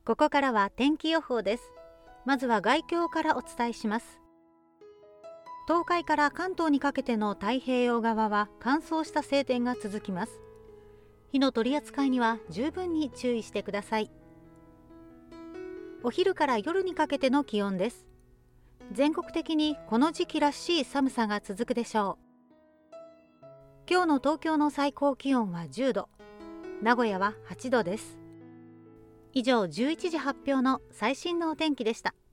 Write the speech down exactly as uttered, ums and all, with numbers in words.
ここからは天気予報です。まずは概況からお伝えします。東海から関東にかけての太平洋側は乾燥した晴天が続きます。火の取り扱いには十分に注意してください。お昼から夜にかけての気温です。全国的にこの時期らしい寒さが続くでしょう。今日の東京の最高気温はじゅうど、名古屋ははちどです。以上じゅういちじ発表の最新のお天気でした。